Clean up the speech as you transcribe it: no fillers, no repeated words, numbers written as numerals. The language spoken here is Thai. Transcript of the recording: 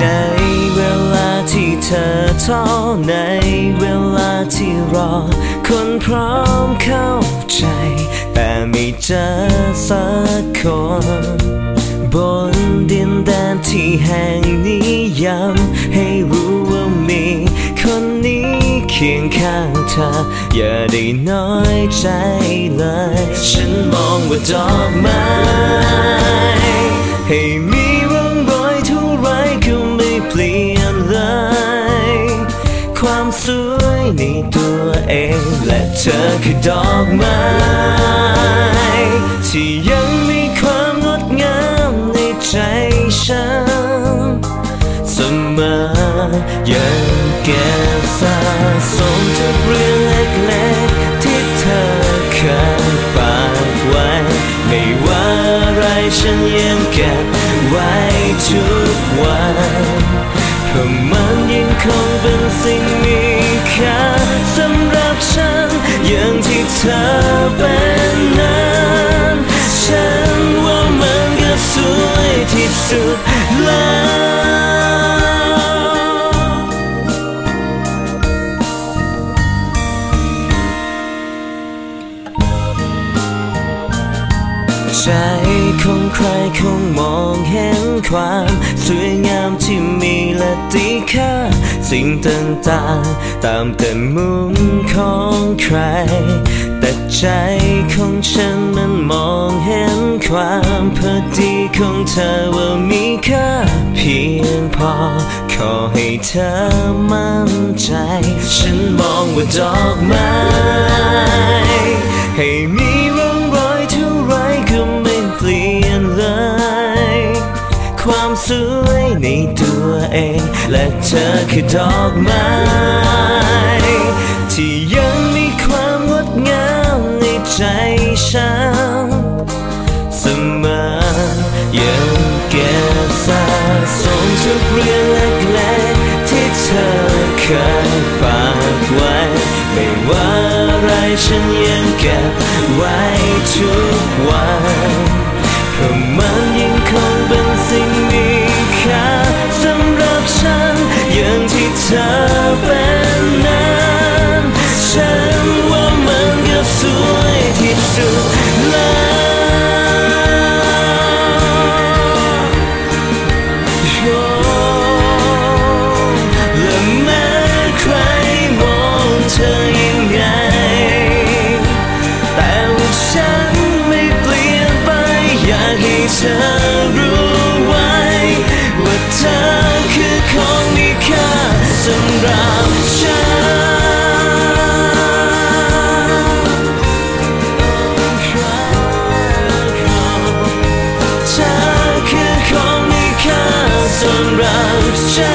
ในเวลาที่เธอท้อในเวลาที่รอคนพร้อมเข้าใจแต่ไม่เจอสักคนบนดินแดนที่แห่งนี้ย้ำให้รู้ว่ามีคนนี้เคียงข้างเธออย่าได้น้อยใจเลยฉันมองว่าดอกไม้ให้มีร่องรอยเท่าไรก็ไม่เปลี่ยนเลยความสวยในตัวเองและเธอคือดอกไม้ที่ยังมีความงดงามในใจฉันเสมอยังเก็บสะสมทุกเรื่องเล็กๆที่เธอเคยฝากไว้ไม่ว่าอะไรฉันยังเก็บไว้ทุกวันเพราะมันยังคงเป็นสิ่งมีค่าสำหรับฉันอย่างที่เธอเป็นนั้นฉันว่ามันก็สวยที่สุดแล้วใจของใครคงมองเห็นความสวยงามที่มีและตีค่าสิ่งต่างๆตามแต่มุมของใครแต่ใจของฉันมันมองเห็นความพอดีของเธอว่ามีค่าเพียงพอขอให้เธอมั่นใจฉันมองว่าดอกไม้ให้มีร่องรอยเท่าไรก็ไม่เปลี่ยนเลยความสวยในตัวเองและเธอคือดอกไม้ที่ยังมีความงดงามในใจฉันเสมอยังเก็บสะสมทุกเรื่องเล็กๆที่เธอเคยฝากไว้ไม่ว่าอะไรฉันยังเก็บไว้ทุกวันเพราะมันยังคงเป็นสิ่งมีค่าสำหรับฉันอย่างที่เธอเป็นนั้นฉันว่ามันก็สวยที่สุดและแม้ใครมองเธอยังไงแต่ว่าฉันไม่เปลี่ยนไปอยากให้เธอรู้ไว้ว่าเธอคือของมีค่าสำหรับฉันเธอคือของมีค่าสำหรับฉัน